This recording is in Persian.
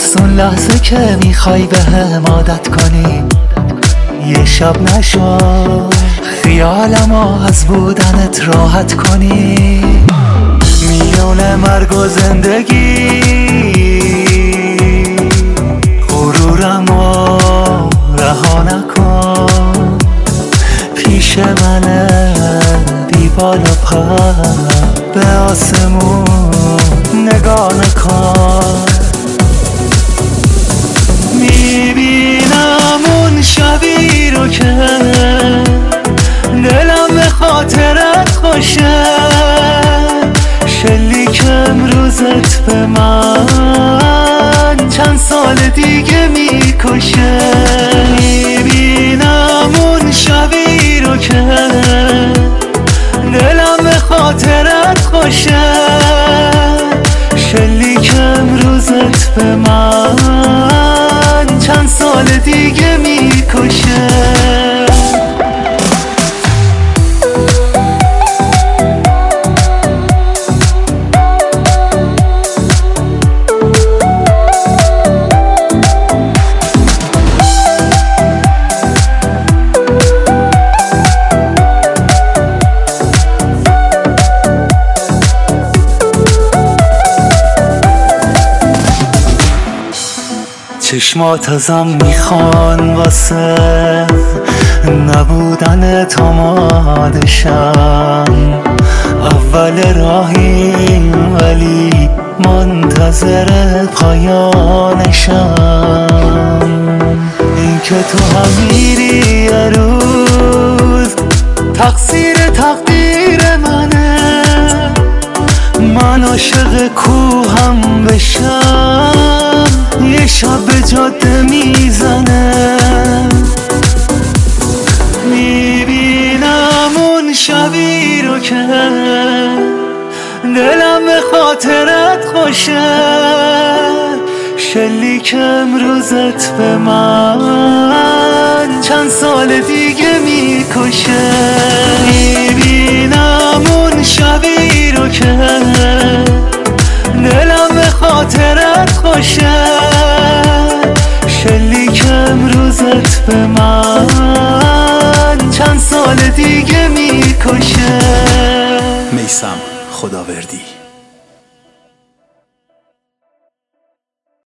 از اون لحظه که میخوای به هم عادت کنی یه شب نشد خیالمو از بودنت راحت کنی. میونه مرگ و زندگی غرورمو رها نکن، پیش منه بی بال و پر، به آسمون نگاه نکن. میبینم اون شبی رو که دلم به خاطرت خوشه، شلیک امروزت به من چند سال دیگه میکشه. میبینم اون شبی رو که دلم به خاطرت خوشه، شلیک امروزت به من چند سال دیگه میکشه. چشمات ازم میخوان واسه نبودن آماده شم، اول راهیم ولی منتظر پایانشم. این که تو هم میری یه روز تقصیر تقدیر منه، من عاشق کوهم بشم یه شب به جاده میزنه. میبینم اون شبی رو که دلم به خاطرت خوشه، شلیک امروزت به من چند سال دیگه میکشه. میبینم اون شبی رو که دلم به خاطرت خوشه، شلیک امروزت به من چند سال دیگه میکشه. میثم خداوردی.